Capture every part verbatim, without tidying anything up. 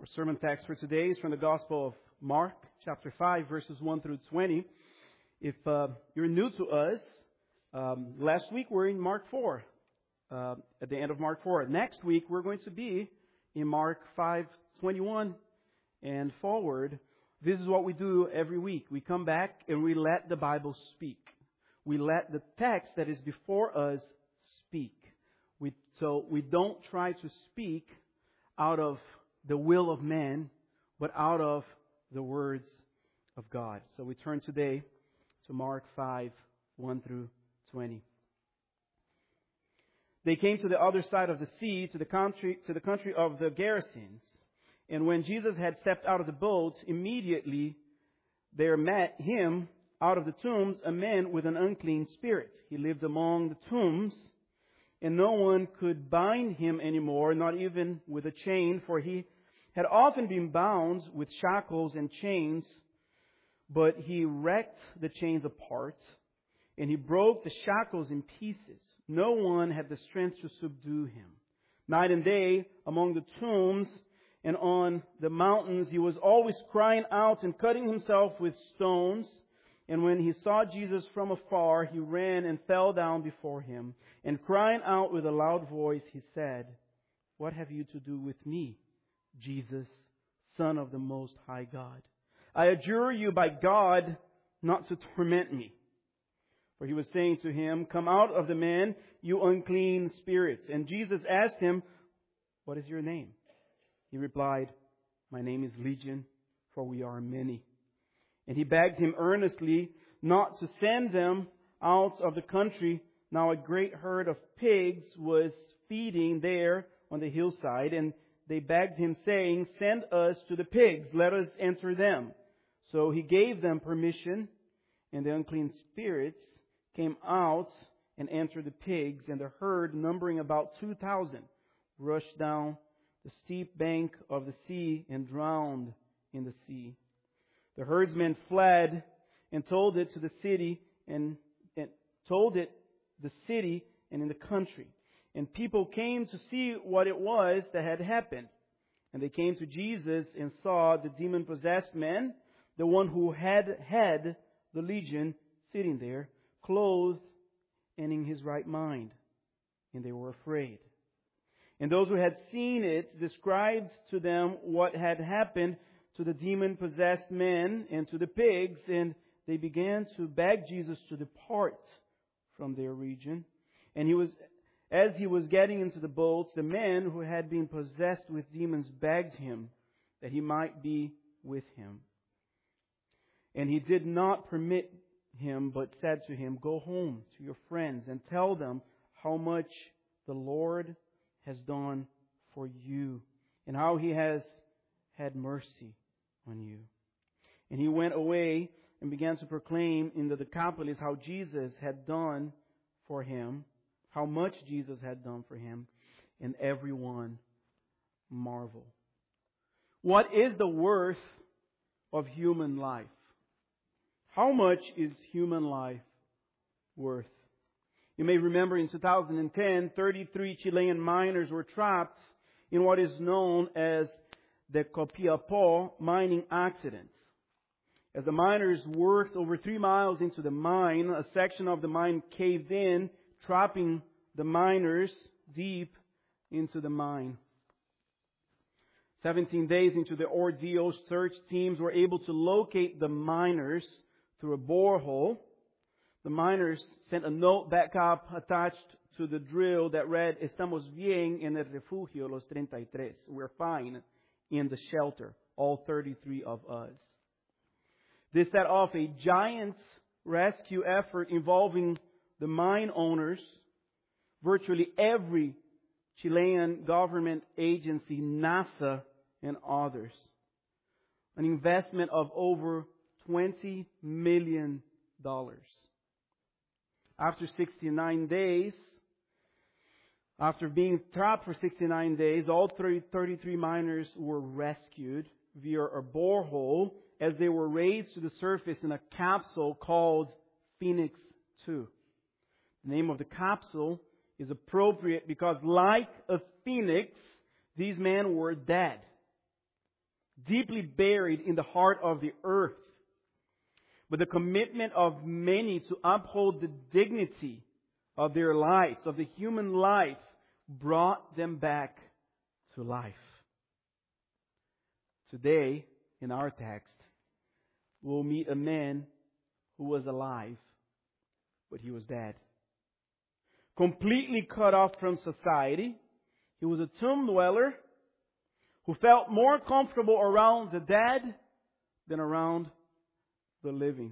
Our sermon text for today is from the Gospel of Mark, chapter five, verses one through twenty. If uh, you're new to us, um, last week we're in Mark four, uh, at the end of Mark four. Next week we're going to be in Mark five twenty-one and forward. This is what we do every week. We come back and we let the Bible speak. We let the text that is before us speak. We, so we don't try to speak out of the will of man, but out of the words of God. So we turn today to Mark five, one through twenty. They came to the other side of the sea, to the country, to the country of the Gerasenes. And when Jesus had stepped out of the boat, immediately there met him out of the tombs a man with an unclean spirit. He lived among the tombs, and no one could bind him anymore, not even with a chain, for he had often been bound with shackles and chains. But he wrecked the chains apart, and he broke the shackles in pieces. No one had the strength to subdue him. Night and day, among the tombs and on the mountains, he was always crying out and cutting himself with stones. And when he saw Jesus from afar, he ran and fell down before him. And crying out with a loud voice, he said, "What have you to do with me, Jesus, Son of the Most High God? I adjure you by God not to torment me." For he was saying to him, "Come out of the man, you unclean spirit." And Jesus asked him, "What is your name?" He replied, "My name is Legion, for we are many." And he begged him earnestly not to send them out of the country. Now a great herd of pigs was feeding there on the hillside, and they begged him, saying, "Send us to the pigs, let us enter them." So he gave them permission, and the unclean spirits came out and entered the pigs, and the herd, numbering about two thousand, rushed down the steep bank of the sea and drowned in the sea. The herdsmen fled and told it to the city and, and told it the city and in the country. And people came to see what it was that had happened. And they came to Jesus and saw the demon-possessed man, the one who had had the legion, sitting there, clothed and in his right mind. And they were afraid. And those who had seen it described to them what had happened to the demon-possessed men and to the pigs, and they began to beg Jesus to depart from their region. And he was, as he was getting into the boat, the men who had been possessed with demons begged him that he might be with him. And he did not permit him, but said to him, "Go home to your friends and tell them how much the Lord has done for you, and how He has had mercy on you." And he went away and began to proclaim in the Decapolis how Jesus had done for him, how much Jesus had done for him, and everyone marveled. What is the worth of human life? How much is human life worth? You may remember in two thousand ten, thirty-three Chilean miners were trapped in what is known as the Copiapó mining accident. As the miners worked over three miles into the mine, a section of the mine caved in, trapping the miners deep into the mine. Seventeen days into the ordeal, search teams were able to locate the miners through a borehole. The miners sent a note back up attached to the drill that read, "Estamos bien en el refugio los treinta y tres. We're fine in the shelter, all thirty-three of us." This set off a giant rescue effort involving the mine owners, virtually every Chilean government agency, NASA, and others. An investment of over twenty million dollars. After sixty-nine days, after being trapped for sixty-nine days, all thirty-three miners were rescued via a borehole as they were raised to the surface in a capsule called Phoenix two. The name of the capsule is appropriate because, like a phoenix, these men were dead. deeply buried in the heart of the earth. But the commitment of many to uphold the dignity of their lives, of the human life, brought them back to life. Today, in our text, we'll meet a man who was alive, but he was dead. Completely cut off from society. He was a tomb dweller who felt more comfortable around the dead than around the living.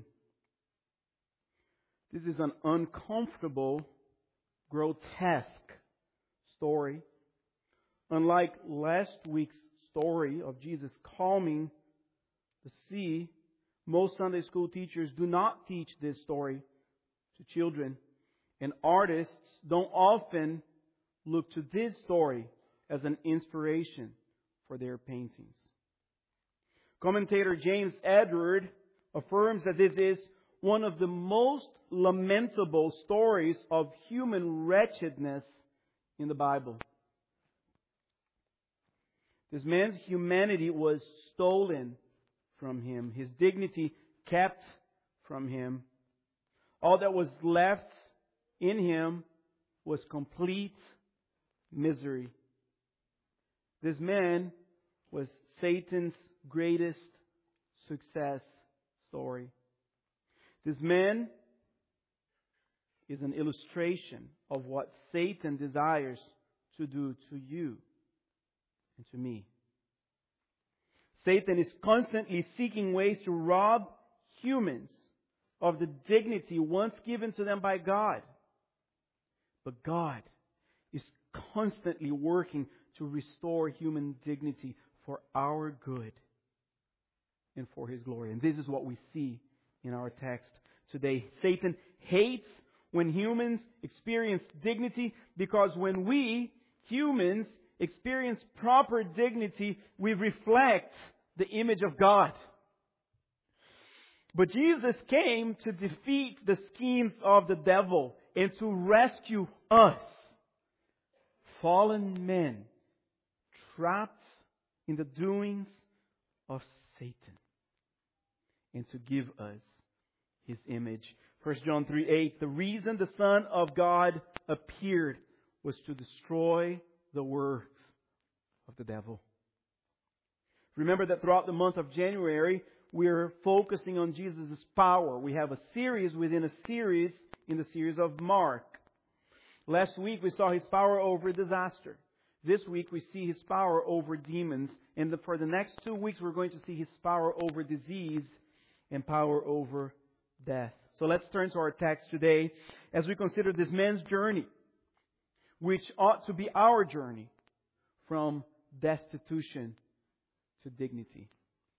This is an uncomfortable, grotesque story. Unlike last week's story of Jesus calming the sea, most Sunday school teachers do not teach this story to children. And artists don't often look to this story as an inspiration for their paintings. Commentator James Edward affirms that this is one of the most lamentable stories of human wretchedness in the Bible. This man's humanity was stolen from him. His dignity kept from him. All that was left in him was complete misery. This man was Satan's greatest success story. This man is an illustration of what Satan desires to do to you and to me. Satan is constantly seeking ways to rob humans of the dignity once given to them by God. But God is constantly working to restore human dignity for our good and for His glory. And this is what we see in our text today. Satan hates when humans experience dignity, because when we, humans, experience proper dignity, we reflect the image of God. But Jesus came to defeat the schemes of the devil and to rescue us, fallen men, trapped in the doings of Satan, and to give us His image. First John three eight, the reason the Son of God appeared was to destroy the works of the devil. Remember that throughout the month of January, we're focusing on Jesus' power. We have a series within a series in the series of Mark. Last week we saw His power over disaster. This week we see His power over demons. And the, for the next two weeks we're going to see His power over disease and power over death. So let's turn to our text today as we consider this man's journey, which ought to be our journey from destitution to dignity.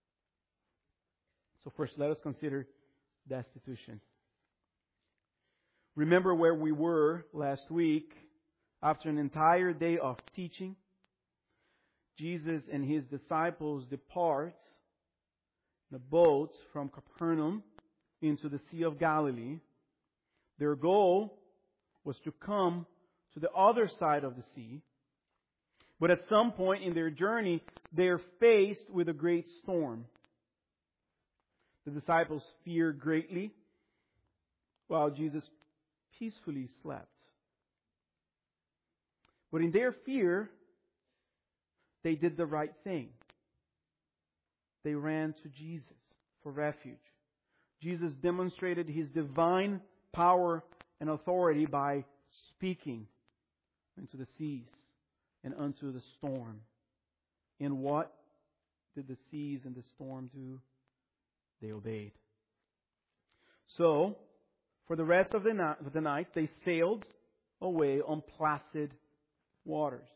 So first, let us consider destitution. Remember where we were last week. After an entire day of teaching, Jesus and His disciples depart in a boat from Capernaum into the Sea of Galilee. Their goal was to come to the other side of the sea. But at some point in their journey, they are faced with a great storm. The disciples feared greatly, while Jesus peacefully slept. But in their fear, they did the right thing. They ran to Jesus for refuge. Jesus demonstrated His divine power and authority by speaking into the seas and unto the storm. And what did the seas and the storm do? They obeyed. So, for the rest of the night, of the night, they sailed away on placid waters.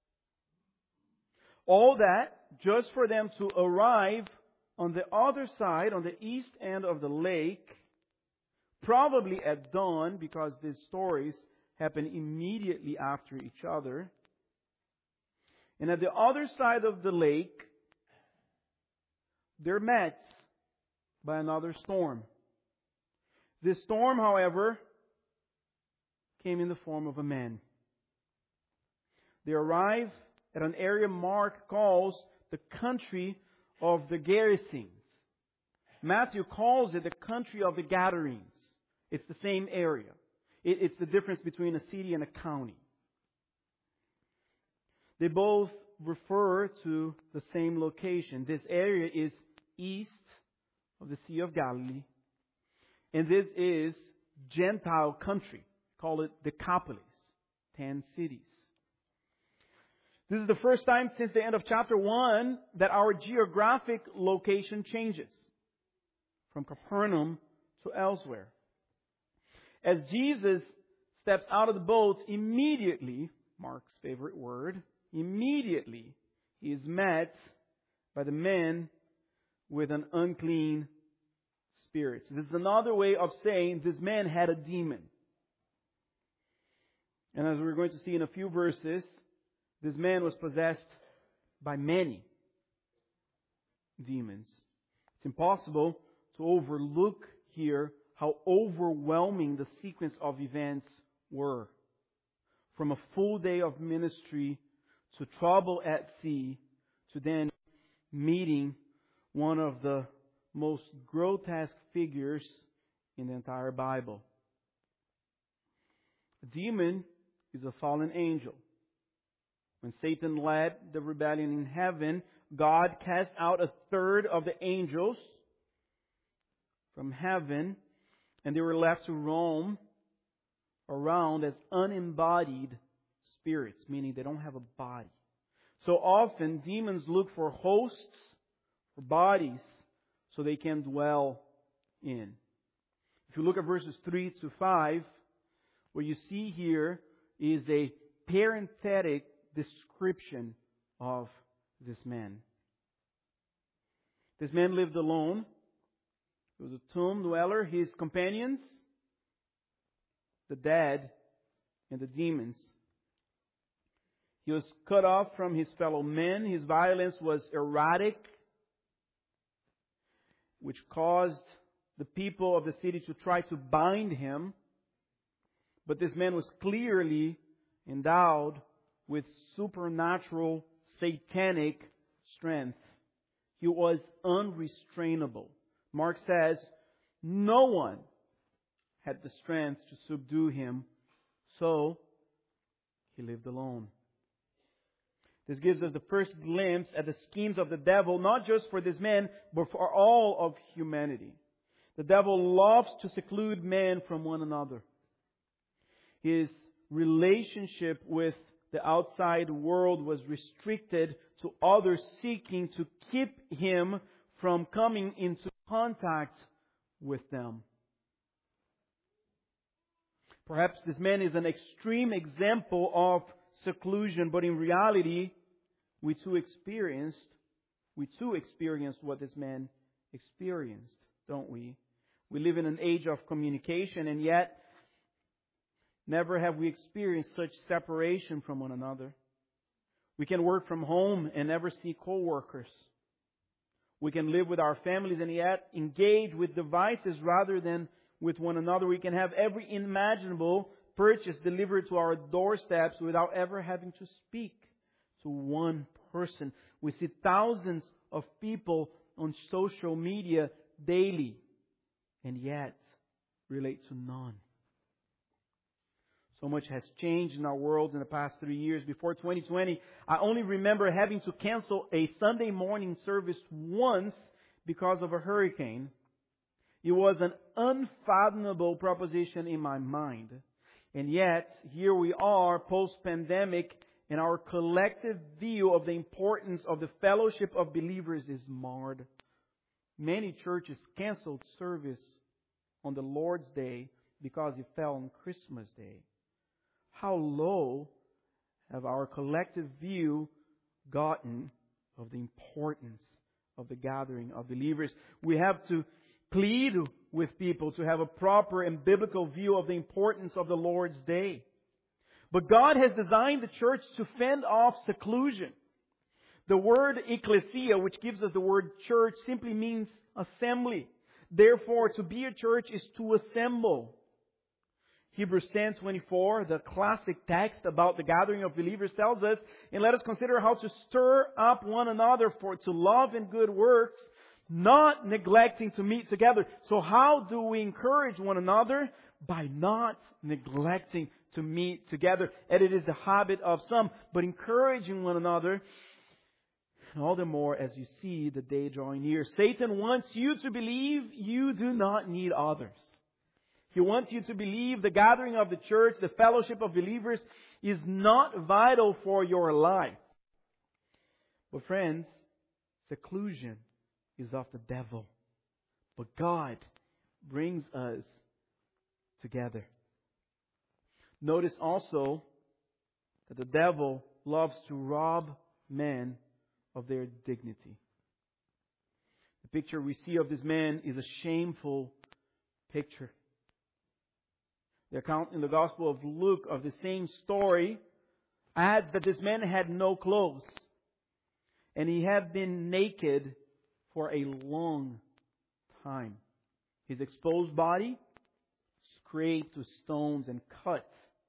All that just for them to arrive on the other side, on the east end of the lake, probably at dawn, because these stories happen immediately after each other. And at the other side of the lake, they're met by another storm. This storm, however, came in the form of a man. They arrive at an area Mark calls the country of the Gerasenes. Matthew calls it the country of the Gadarenes. It's the same area. It, it's the difference between a city and a county. They both refer to the same location. This area is east of the Sea of Galilee. And this is Gentile country. Call it Decapolis. Ten cities. This is the first time since the end of chapter one that our geographic location changes from Capernaum to elsewhere. As Jesus steps out of the boat, immediately, Mark's favorite word, immediately he is met by the men with an unclean spirit. This is another way of saying this man had a demon. And as we're going to see in a few verses, this man was possessed by many demons. It's impossible to overlook here how overwhelming the sequence of events were. From a full day of ministry to trouble at sea to then meeting one of the most grotesque figures in the entire Bible. A demon is a fallen angel. When Satan led the rebellion in heaven, God cast out a third of the angels from heaven, and they were left to roam around as unembodied spirits, meaning they don't have a body. So often, demons look for hosts, for bodies, so they can dwell in. If you look at verses three to five, what you see here is a parenthetic description of this man. This man lived alone. He was a tomb dweller. His companions, the dead and the demons. He was cut off from his fellow men. His violence was erratic, which caused the people of the city to try to bind him. But this man was clearly endowed with supernatural, satanic strength. He was unrestrainable. Mark says, no one had the strength to subdue him, so he lived alone. This gives us the first glimpse at the schemes of the devil, not just for this man, but for all of humanity. The devil loves to seclude men from one another. His relationship with the outside world was restricted to others seeking to keep him from coming into contact with them. Perhaps this man is an extreme example of seclusion, but in reality, we too experienced, we too experienced what this man experienced, don't we? We live in an age of communication, and yet never have we experienced such separation from one another. We can work from home and never see co-workers. We can live with our families and yet engage with devices rather than with one another. We can have every imaginable purchase delivered to our doorsteps without ever having to speak to one person. We see thousands of people on social media daily and yet relate to none. So much has changed in our world in the past three years. Before twenty twenty, I only remember having to cancel a Sunday morning service once because of a hurricane. It was an unfathomable proposition in my mind. And yet, here we are, post-pandemic, and our collective view of the importance of the fellowship of believers is marred. Many churches canceled service on the Lord's Day because it fell on Christmas Day. How low have our collective view gotten of the importance of the gathering of believers? We have to plead with people to have a proper and biblical view of the importance of the Lord's Day. But God has designed the church to fend off seclusion. The word ecclesia, which gives us the word church, simply means assembly. Therefore, to be a church is to assemble. Hebrews ten twenty-four, the classic text about the gathering of believers, tells us, and let us consider how to stir up one another for to love and good works, not neglecting to meet together. So how do we encourage one another? By not neglecting to meet together. And it is the habit of some, but encouraging one another, and all the more as you see the day drawing near. Satan wants you to believe you do not need others. He wants you to believe the gathering of the church, the fellowship of believers, is not vital for your life. But friends, seclusion is of the devil. But God brings us together. Notice also that the devil loves to rob men of their dignity. The picture we see of this man is a shameful picture. The account in the Gospel of Luke of the same story adds that this man had no clothes, and he had been naked for a long time. His exposed body scraped with stones and cut.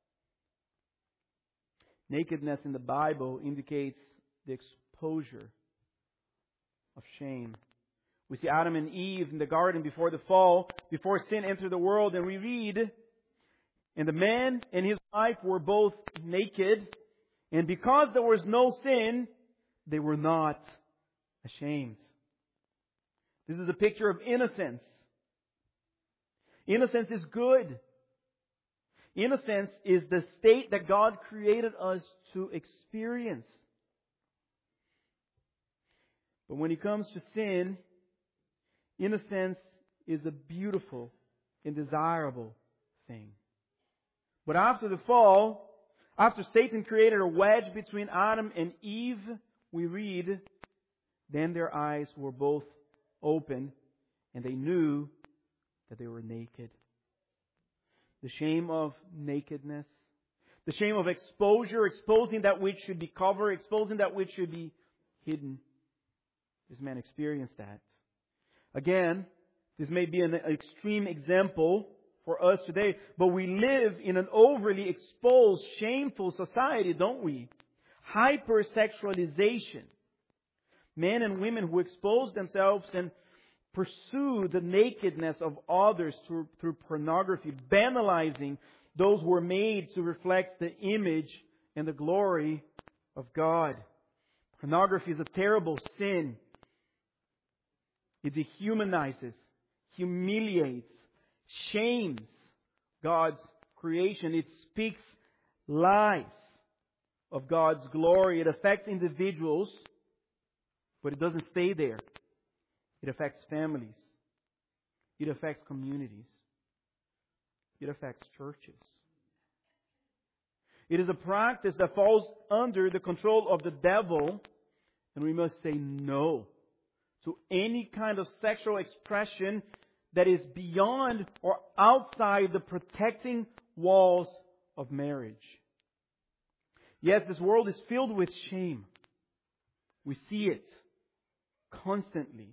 Nakedness in the Bible indicates the exposure of shame. We see Adam and Eve in the garden before the fall, before sin entered the world, and we read, and the man and his wife were both naked, and because there was no sin, they were not ashamed. This is a picture of innocence. Innocence is good. Innocence is the state that God created us to experience. But when it comes to sin, innocence is a beautiful and desirable thing. But after the fall, after Satan created a wedge between Adam and Eve, we read, then their eyes were both open and they knew that they were naked. The shame of nakedness, the shame of exposure, exposing that which should be covered, exposing that which should be hidden. This man experienced that. Again, this may be an extreme example for us today, but we live in an overly exposed, shameful society, don't we? Hypersexualization. Men and women who expose themselves and pursue the nakedness of others through, through pornography, banalizing those who are made to reflect the image and the glory of God. Pornography is a terrible sin. It dehumanizes, humiliates, shames God's creation. It speaks lies of God's glory. It affects individuals, but it doesn't stay there. It affects families. It affects communities. It affects churches. It is a practice that falls under the control of the devil, and we must say no to any kind of sexual expression that is beyond or outside the protecting walls of marriage. Yes, this world is filled with shame. We see it constantly.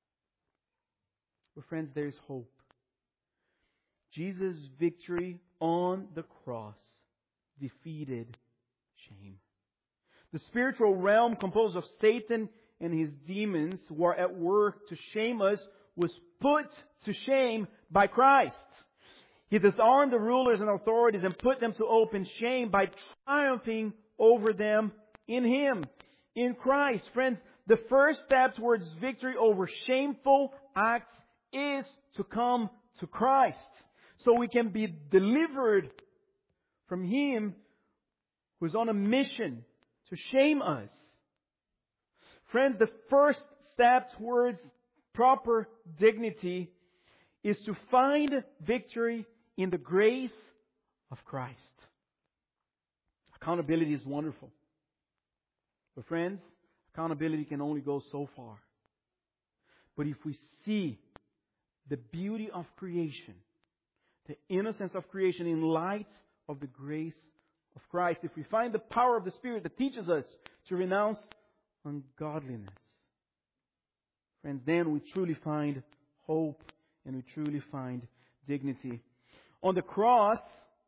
But friends, there is hope. Jesus' victory on the cross defeated shame. The spiritual realm composed of Satan and his demons who are at work to shame us was put to shame by Christ. He disarmed the rulers and authorities and put them to open shame by triumphing over them in Him, in Christ. Friends, the first step towards victory over shameful acts is to come to Christ, so we can be delivered from Him who is on a mission to shame us. Friends, the first step towards proper dignity is to find victory in the grace of Christ. Accountability is wonderful. But friends, accountability can only go so far. But if we see the beauty of creation, the innocence of creation in light of the grace of Christ, if we find the power of the Spirit that teaches us to renounce ungodliness, friends, then we truly find hope and we truly find dignity. On the cross,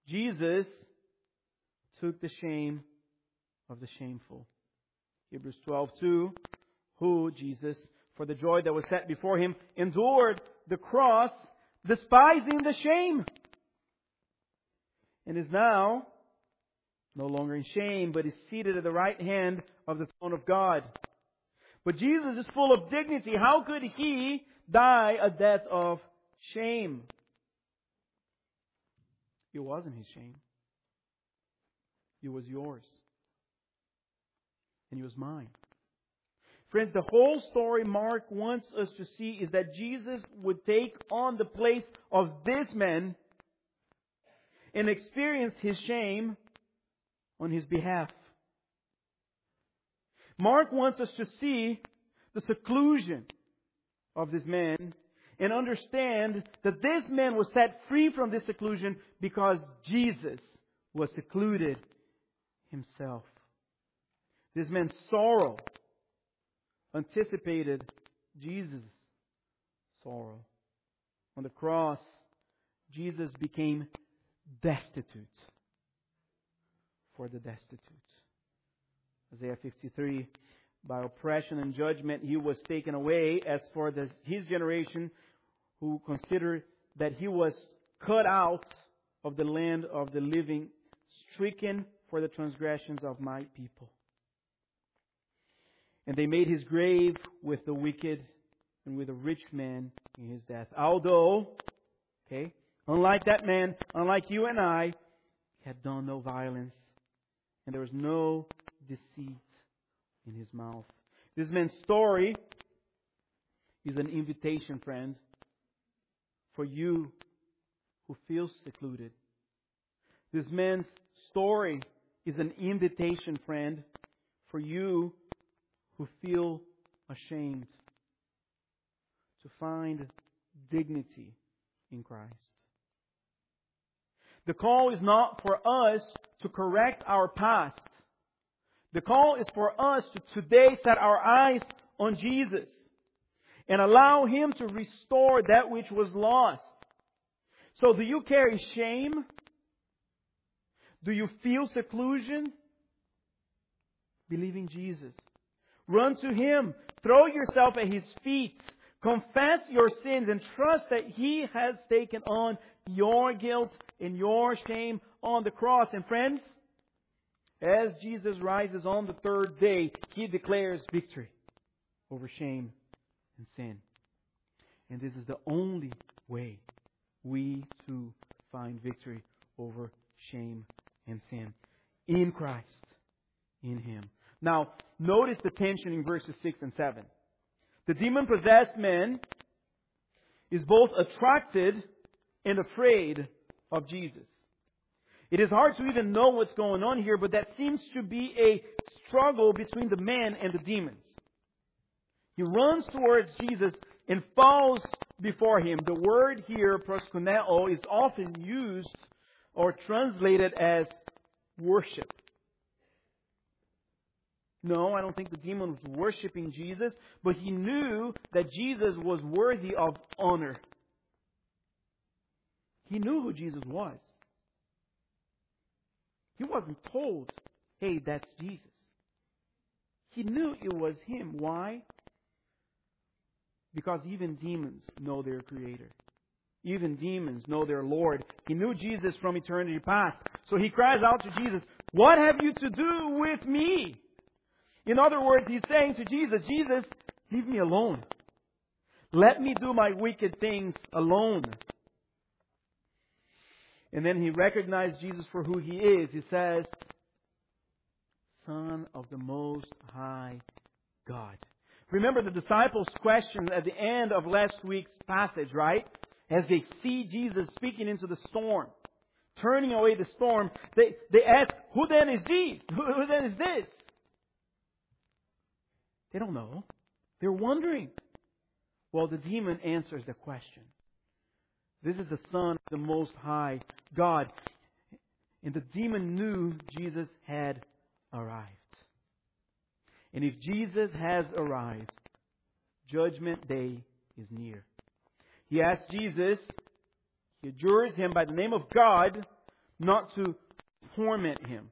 Jesus took the shame of the shameful. Hebrews twelve two, who, Jesus, for the joy that was set before Him, endured the cross, despising the shame, and is now no longer in shame, but is seated at the right hand of the throne of God. But Jesus is full of dignity. How could He die a death of shame? It wasn't His shame. It was yours. And it was mine. Friends, the whole story Mark wants us to see is that Jesus would take on the place of this man and experience His shame on His behalf. Mark wants us to see the seclusion of this man and understand that this man was set free from this seclusion because Jesus was secluded Himself. This man's sorrow anticipated Jesus' sorrow. On the cross, Jesus became destitute for the destitute. Isaiah fifty-three, by oppression and judgment He was taken away. As for the, His generation, who considered that He was cut out of the land of the living, stricken for the transgressions of my people. And they made His grave with the wicked and with a rich man in his death. Although, okay, unlike that man, unlike you and I, He had done no violence, and there was no deceit in His mouth. This man's story is an invitation, friend, for you who feel secluded. This man's story is an invitation, friend, for you who feel ashamed, to find dignity in Christ. The call is not for us to correct our past. The call is for us to today set our eyes on Jesus and allow Him to restore that which was lost. So do you carry shame? Do you feel seclusion? Believe in Jesus. Run to Him. Throw yourself at His feet. Confess your sins and trust that He has taken on your guilt and your shame on the cross. And friends, as Jesus rises on the third day, He declares victory over shame and sin. And this is the only way we too find victory over shame and sin. In Christ. In Him. Now, notice the tension in verses six and seven. The demon-possessed man is both attracted and afraid of Jesus. It is hard to even know what's going on here, but that seems to be a struggle between the man and the demons. He runs towards Jesus and falls before Him. The word here, proskuneo, is often used or translated as worship. No, I don't think the demon was worshiping Jesus, but he knew that Jesus was worthy of honor. He knew who Jesus was. He wasn't told, hey, that's Jesus. He knew it was Him. Why? Because even demons know their Creator. Even demons know their Lord. He knew Jesus from eternity past. So he cries out to Jesus, "What have you to do with me?" In other words, he's saying to Jesus, Jesus, leave me alone. Let me do my wicked things alone. And then he recognized Jesus for who He is. He says, Son of the Most High God. Remember the disciples' question at the end of last week's passage, right? As they see Jesus speaking into the storm, turning away the storm, they, they ask, who then is he? Who, who then is this? They don't know. They're wondering. Well, the demon answers the question. This is the Son of the Most High God. And the demon knew Jesus had arrived. And if Jesus has arrived, Judgment Day is near. He asks Jesus, he adjures Him by the name of God not to torment him.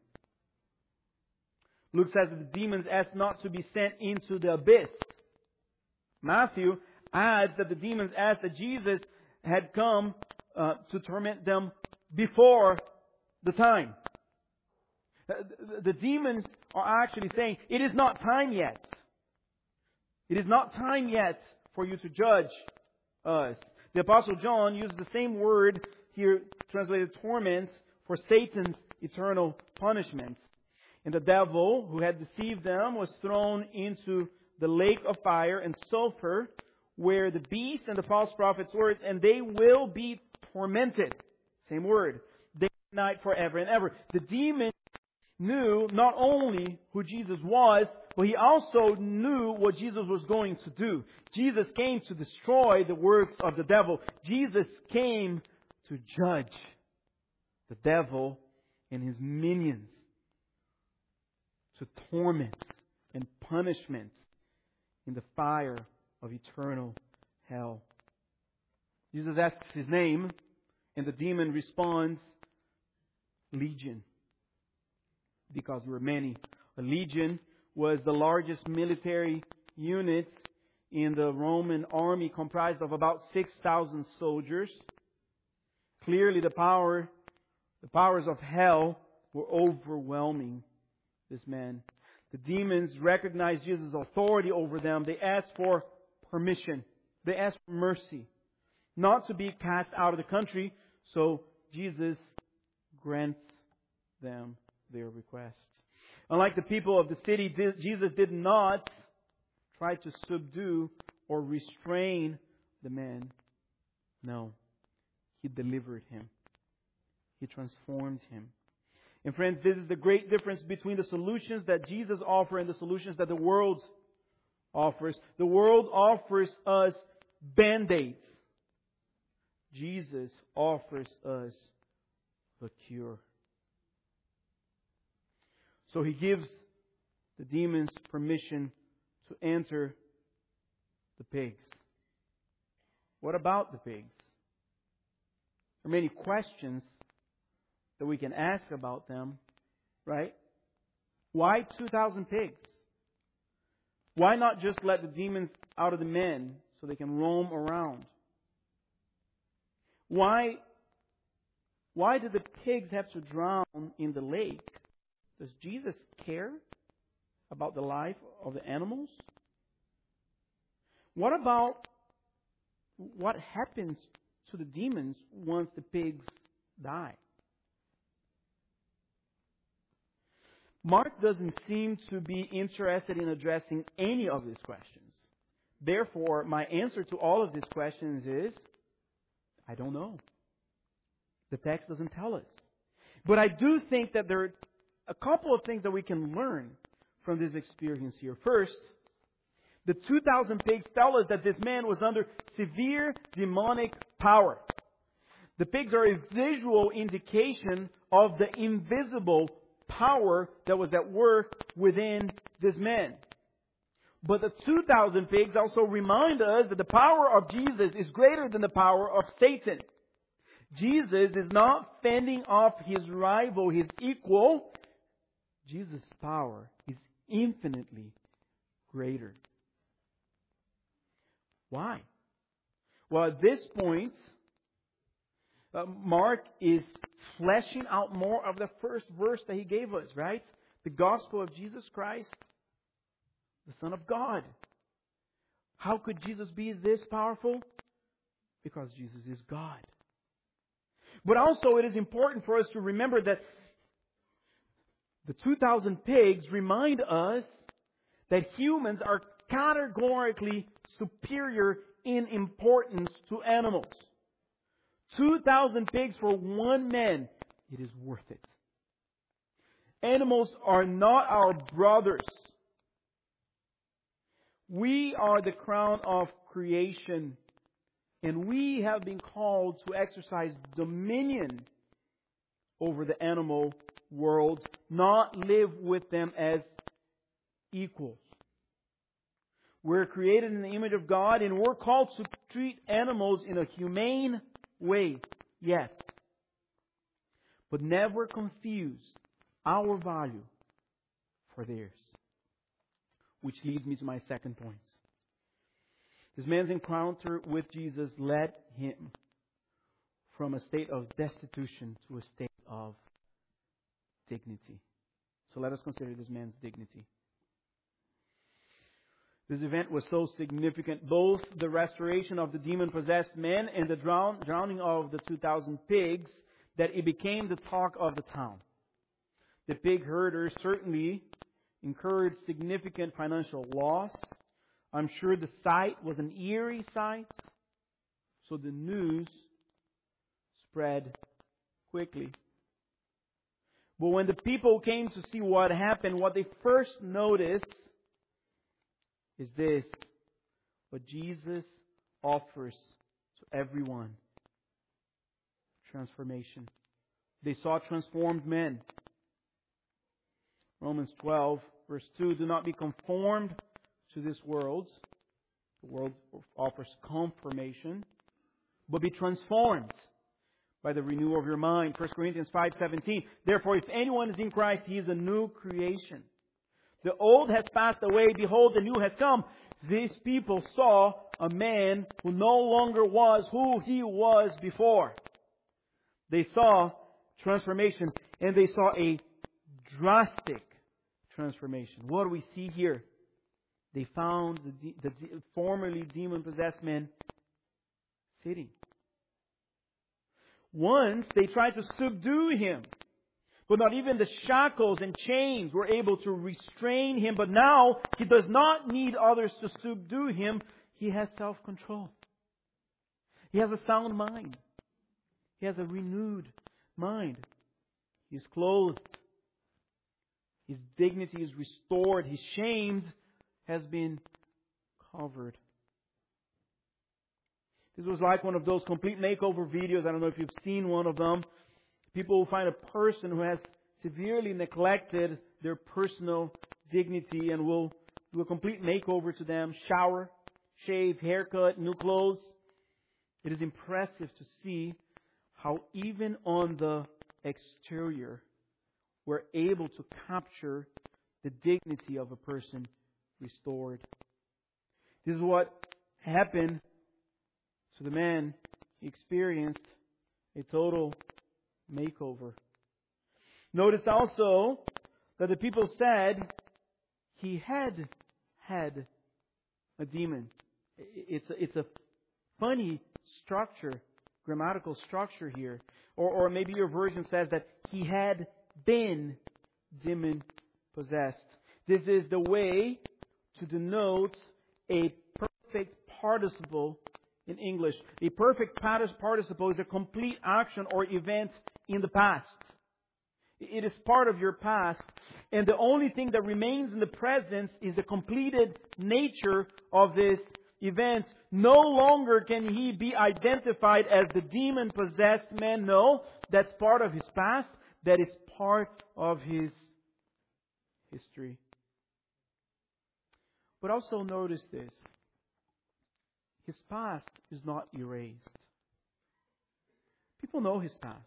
Luke says that the demons asked not to be sent into the abyss. Matthew adds that the demons asked that Jesus had come uh, to torment them before the time. The, the demons are actually saying, it is not time yet. It is not time yet for you to judge us. The Apostle John uses the same word here, translated torments, for Satan's eternal punishment. And the devil, who had deceived them, was thrown into the lake of fire and sulfur, where the beast and the false prophets were, and they will be tormented. Same word. Day and night forever and ever. The demon knew not only who Jesus was, but he also knew what Jesus was going to do. Jesus came to destroy the works of the devil. Jesus came to judge the devil and his minions, to torment and punishment in the fire of eternal hell. Jesus asks his name, and the demon responds, Legion. Because we were many. A legion was the largest military unit in the Roman army, comprised of about six thousand soldiers. Clearly the power, the powers of hell were overwhelming this man. The demons recognized Jesus' authority over them. They asked for permission. They asked for mercy. Not to be cast out of the country. So Jesus grants them their request. Unlike the people of the city, Jesus did not try to subdue or restrain the man. No. He delivered him. He transformed him. And friends, this is the great difference between the solutions that Jesus offers and the solutions that the world offers. The world offers us band-aids. Jesus offers us the cure. So He gives the demons permission to enter the pigs. What about the pigs? There are many questions that we can ask about them, right? Why two thousand pigs? Why not just let the demons out of the men so they can roam around? Why, why did the pigs have to drown in the lake? Does Jesus care about the life of the animals? What about what happens to the demons once the pigs die? Mark doesn't seem to be interested in addressing any of these questions. Therefore, my answer to all of these questions is, I don't know. The text doesn't tell us. But I do think that there are a couple of things that we can learn from this experience here. First, the two thousand pigs tell us that this man was under severe demonic power. The pigs are a visual indication of the invisible power that was at work within this man. But the two thousand pigs also remind us that the power of Jesus is greater than the power of Satan. Jesus is not fending off his rival, his equal. Jesus' power is infinitely greater. Why? Well, at this point, uh, Mark is fleshing out more of the first verse that he gave us, right? The gospel of Jesus Christ, the Son of God. How could Jesus be this powerful? Because Jesus is God. But also it is important for us to remember that the two thousand pigs remind us that humans are categorically superior in importance to animals. two thousand pigs for one man, it is worth it. Animals are not our brothers. We are the crown of creation, and we have been called to exercise dominion over the animal world, not live with them as equals. We're created in the image of God, and we're called to treat animals in a humane way. Yes. But never confuse our value for theirs. Which leads me to my second point. This man's encounter with Jesus led him from a state of destitution to a state of dignity. So let us consider this man's dignity. This event was so significant, both the restoration of the demon-possessed man and the drown, drowning of the two thousand pigs, that it became the talk of the town. The pig herders certainly incurred significant financial loss. I'm sure the sight was an eerie sight, so the news spread quickly. But when the people came to see what happened, what they first noticed is this: what Jesus offers to everyone. Transformation. They saw transformed men. Romans twelve, verse two, do not be conformed to this world. The world offers confirmation. But be transformed by the renewal of your mind. First Corinthians five seventeen. Therefore, if anyone is in Christ, he is a new creation. The old has passed away. Behold, the new has come. These people saw a man who no longer was who he was before. They saw transformation, and they saw a drastic transformation. What do we see here? They found the, the formerly demon-possessed man sitting. Once they tried to subdue him, but not even the shackles and chains were able to restrain him. But now he does not need others to subdue him. He has self-control. He has a sound mind. He has a renewed mind. He is clothed. His dignity is restored. His shame has been covered. This was like one of those complete makeover videos. I don't know if you've seen one of them. People will find a person who has severely neglected their personal dignity and will do a complete makeover to them. Shower, shave, haircut, new clothes. It is impressive to see how even on the exterior, we're able to capture the dignity of a person restored. This is what happened to the man. He experienced a total makeover. Notice also that the people said he had had a demon. It's a, it's a funny structure, grammatical structure here. Or, or maybe your version says that he had been demon possessed. This is the way to denote a perfect participle in English. A perfect participle is a complete action or event in the past. It is part of your past. And the only thing that remains in the present is the completed nature of this event. No longer can he be identified as the demon-possessed man. No, that's part of his past. That is part of his history. But also notice this. His past is not erased. People know his past.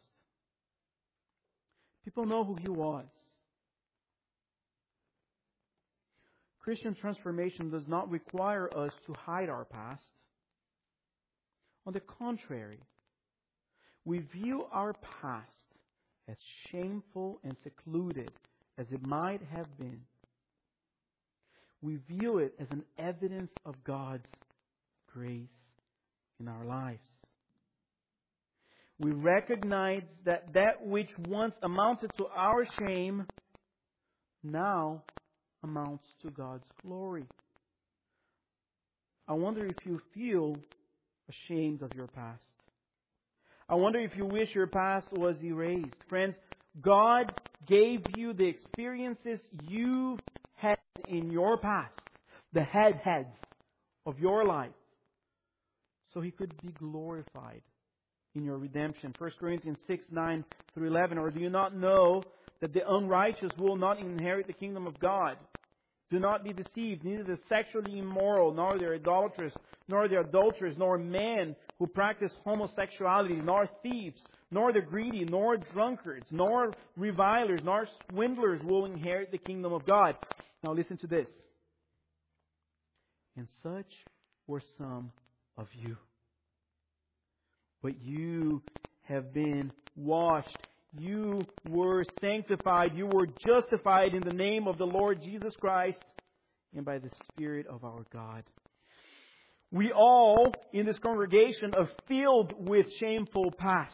People know who he was. Christian transformation does not require us to hide our past. On the contrary, we view our past as shameful and secluded as it might have been. We view it as an evidence of God's grace in our lives. We recognize that that which once amounted to our shame now amounts to God's glory. I wonder if you feel ashamed of your past. I wonder if you wish your past was erased. Friends, God gave you the experiences you had in your past, the head heads of your life, so He could be glorified in your redemption. First Corinthians six, nine through eleven. Or do you not know that the unrighteous will not inherit the kingdom of God? Do not be deceived. Neither the sexually immoral, nor the idolatrous, nor the adulterers, nor men who practice homosexuality, nor thieves, nor the greedy, nor drunkards, nor revilers, nor swindlers will inherit the kingdom of God. Now listen to this. And such were some of you. But you have been washed. You were sanctified. You were justified in the name of the Lord Jesus Christ and by the Spirit of our God. We all in this congregation are filled with shameful pasts.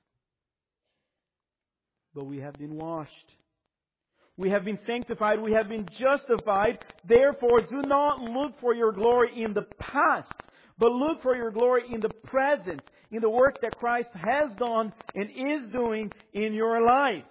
But we have been washed. We have been sanctified. We have been justified. Therefore, do not look for your glory in the past, but look for your glory in the present, in the work that Christ has done and is doing in your life.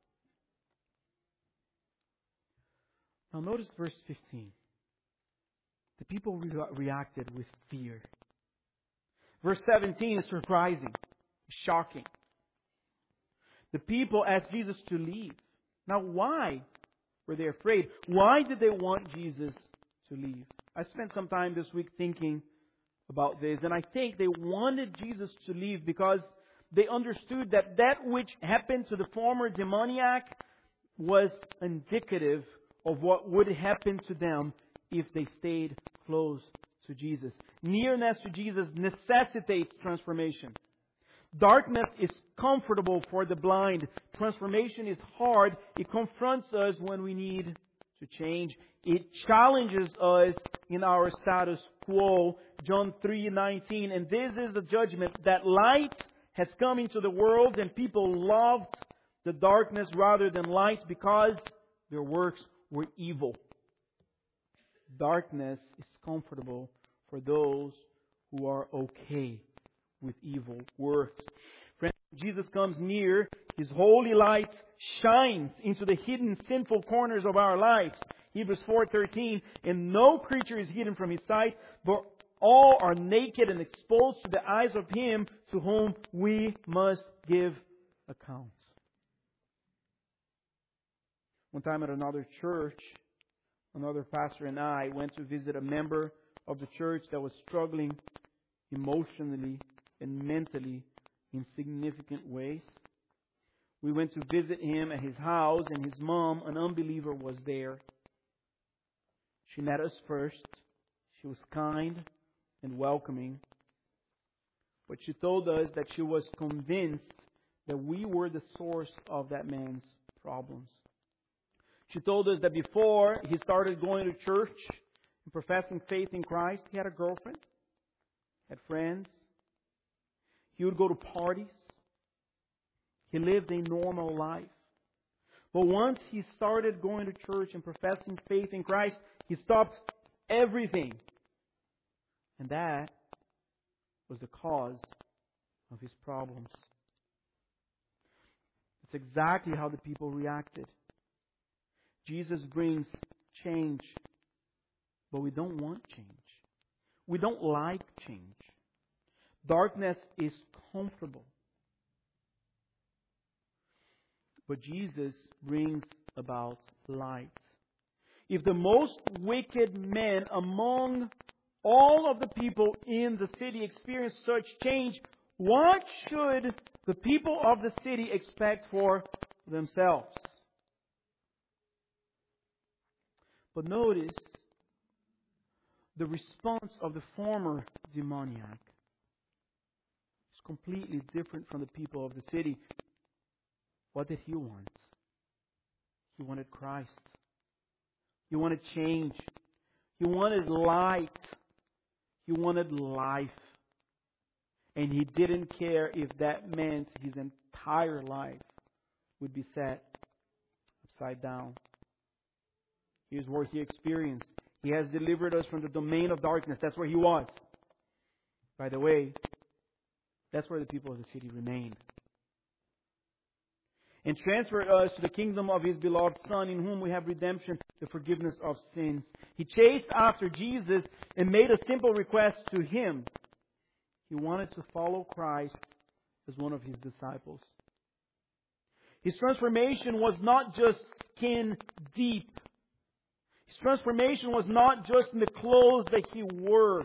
Now notice verse fifteen. The people re- reacted with fear. Verse seventeen is surprising, shocking. The people asked Jesus to leave. Now why were they afraid? Why did they want Jesus to leave? I spent some time this week thinking about this, and I think they wanted Jesus to leave because they understood that that which happened to the former demoniac was indicative of what would happen to them if they stayed close to Jesus. Nearness to Jesus necessitates transformation. Darkness is comfortable for the blind. Transformation is hard. It confronts us when we need to change. It challenges us in our status quo. John three nineteen. And this is the judgment, that light has come into the world and people loved the darkness rather than light because their works were evil. Darkness is comfortable for those who are okay with evil works. Friends, Jesus comes near. His holy light shines into the hidden sinful corners of our lives. Hebrews four thirteen. And no creature is hidden from His sight, but all are naked and exposed to the eyes of Him to whom we must give account. One time at another church, another pastor and I went to visit a member of the church that was struggling emotionally and mentally in significant ways. We went to visit him at his house, and his mom, an unbeliever, was there. She met us first. She was kind and welcoming. But she told us that she was convinced that we were the source of that man's problems. She told us that before he started going to church and professing faith in Christ, he had a girlfriend, had friends. He would go to parties. He lived a normal life. But once he started going to church and professing faith in Christ, he stopped everything. And that was the cause of his problems. It's exactly how the people reacted. Jesus brings change, but we don't want change. We don't like change. Darkness is comfortable. But Jesus brings about light. If the most wicked men among all of the people in the city experience such change, what should the people of the city expect for themselves? But notice the response of the former demoniac is completely different from the people of the city. What did he want? He wanted Christ. He wanted change. He wanted light. He wanted life. And he didn't care if that meant his entire life would be set upside down. Here's what he experienced. He has delivered us from the domain of darkness. That's where he was. By the way, that's where the people of the city remained. And transferred us to the kingdom of His beloved Son, in whom we have redemption, the forgiveness of sins. He chased after Jesus and made a simple request to Him. He wanted to follow Christ as one of His disciples. His transformation was not just skin deep. His transformation was not just in the clothes that He wore.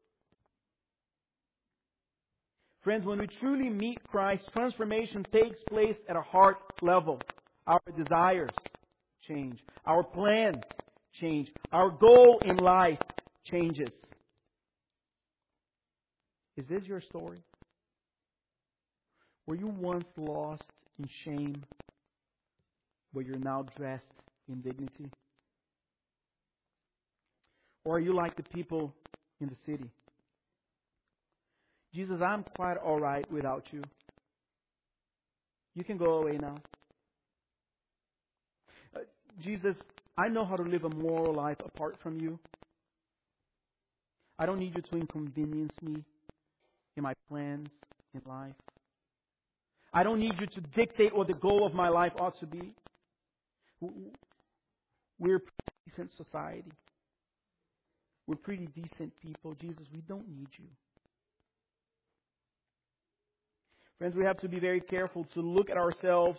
Friends, when we truly meet Christ, transformation takes place at a heart level. Our desires change. Our plans change. Our goal in life changes. Is this your story? Were you once lost in shame, but you're now dressed in dignity? Or are you like the people in the city? Jesus, I'm quite all right without you. You can go away now. Uh, Jesus, I know how to live a moral life apart from you. I don't need you to inconvenience me in my plans in life. I don't need you to dictate what the goal of my life ought to be. We're a pretty decent society. We're pretty decent people. Jesus, we don't need you. Friends, we have to be very careful to look at ourselves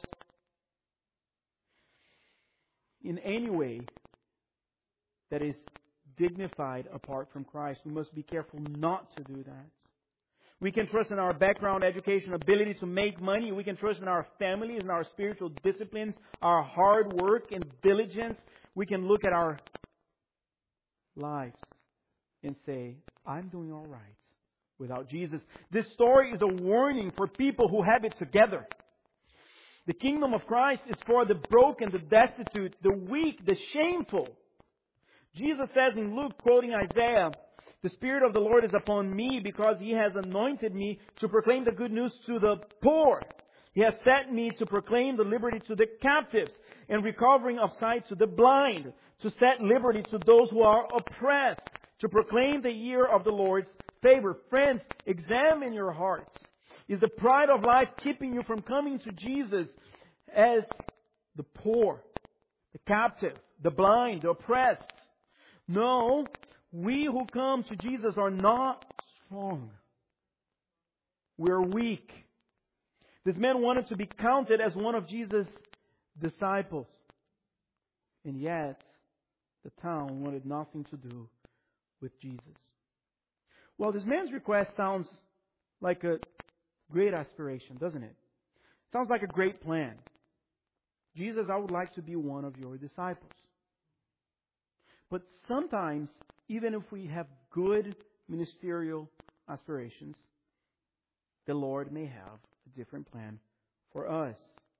in any way that is dignified apart from Christ. We must be careful not to do that. We can trust in our background, education, ability to make money. We can trust in our families and our spiritual disciplines, our hard work and diligence. We can look at our lives and say, I'm doing all right without Jesus. This story is a warning for people who have it together. The kingdom of Christ is for the broken, the destitute, the weak, the shameful. Jesus says in Luke, quoting Isaiah, the Spirit of the Lord is upon me because He has anointed me to proclaim the good news to the poor. He has sent me to proclaim the liberty to the captives and recovering of sight to the blind, to set liberty to those who are oppressed, to proclaim the year of the Lord's favor. Friends, examine your hearts. Is the pride of life keeping you from coming to Jesus as the poor, the captive, the blind, the oppressed? No, we who come to Jesus are not strong. We're weak. This man wanted to be counted as one of Jesus' disciples. And yet, the town wanted nothing to do with Jesus. Well, this man's request sounds like a great aspiration, doesn't it? Sounds like a great plan. Jesus, I would like to be one of your disciples. But sometimes, even if we have good ministerial aspirations, the Lord may have a different plan for us.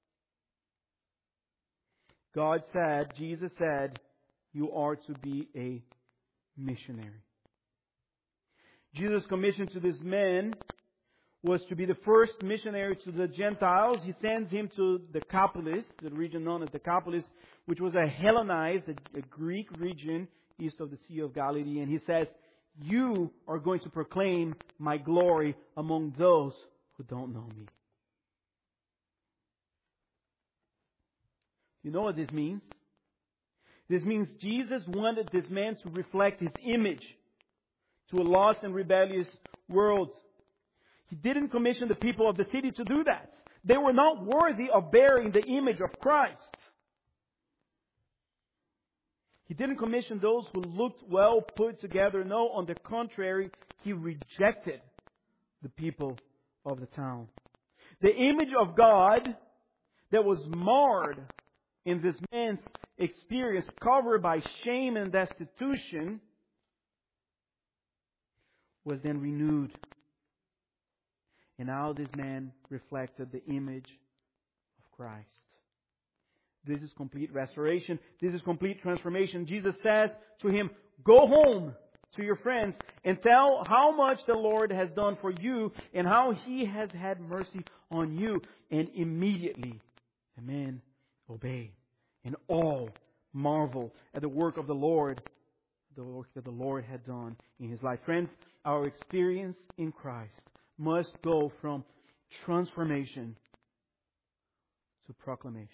God said, Jesus said, you are to be a missionary. Jesus' commission to this man was to be the first missionary to the Gentiles. He sends him to Decapolis, the region known as Decapolis, which was a Hellenized, a, a Greek region east of the Sea of Galilee. And he says, you are going to proclaim my glory among those who don't know me. You know what this means? This means Jesus wanted this man to reflect His image to a lost and rebellious world. He didn't commission the people of the city to do that. They were not worthy of bearing the image of Christ. He didn't commission those who looked well put together. No, on the contrary, He rejected the people of the town. The image of God that was marred in this man's experience, covered by shame and destitution, was then renewed. And now this man reflected the image of Christ. This is complete restoration. This is complete transformation. Jesus says to him, go home to your friends and tell how much the Lord has done for you and how He has had mercy on you. And immediately the man obeyed. And all marvel at the work of the Lord, the work that the Lord had done in his life. Friends, our experience in Christ must go from transformation to proclamation.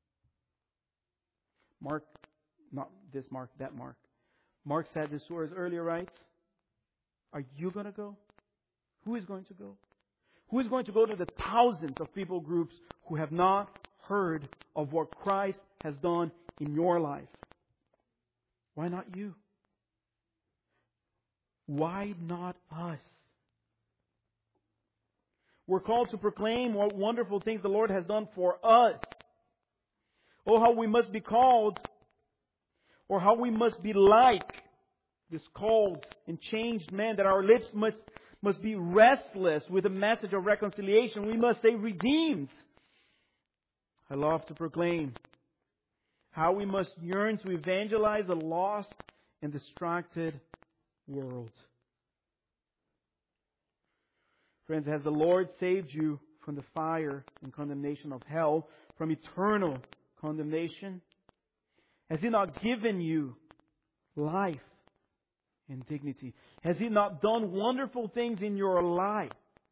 Mark, not this Mark, that Mark. Mark said this to us earlier, right? Are you going to go? Who is going to go? Who is going to go to the thousands of people groups who have not heard of what Christ has done in your life? Why not you? Why not us? We're called to proclaim what wonderful things the Lord has done for us. Oh, how we must be called, or how we must be like this called and changed man, that our lips must, must be restless with a message of reconciliation. We must say redeemed. I love to proclaim how we must yearn to evangelize a lost and distracted world. Friends, has the Lord saved you from the fire and condemnation of hell, from eternal condemnation? Has He not given you life and dignity? Has He not done wonderful things in your life?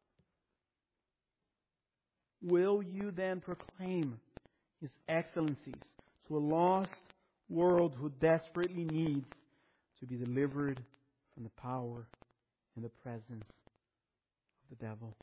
Will you then proclaim His excellencies to a lost world who desperately needs to be delivered from the power and the presence of the devil?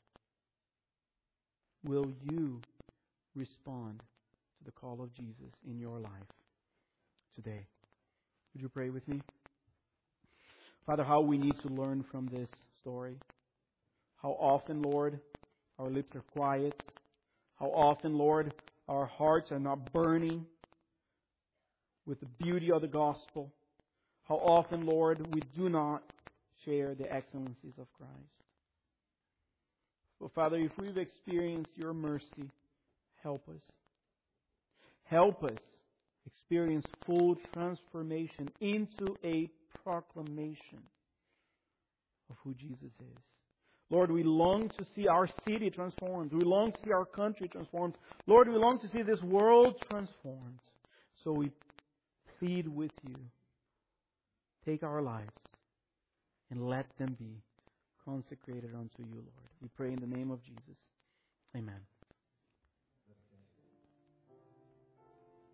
Will you respond to the call of Jesus in your life today? Would you pray with me? Father, how we need to learn from this story. How often, Lord, our lips are quiet. How often, Lord, our hearts are not burning with the beauty of the gospel. How often, Lord, we do not share the excellencies of Christ. Well, Father, if we've experienced Your mercy, help us. Help us experience full transformation into a proclamation of who Jesus is. Lord, we long to see our city transformed. We long to see our country transformed. Lord, we long to see this world transformed. So we plead with You. Take our lives and let them be consecrated unto You, Lord. We pray in the name of Jesus. Amen.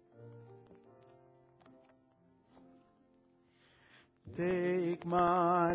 Take my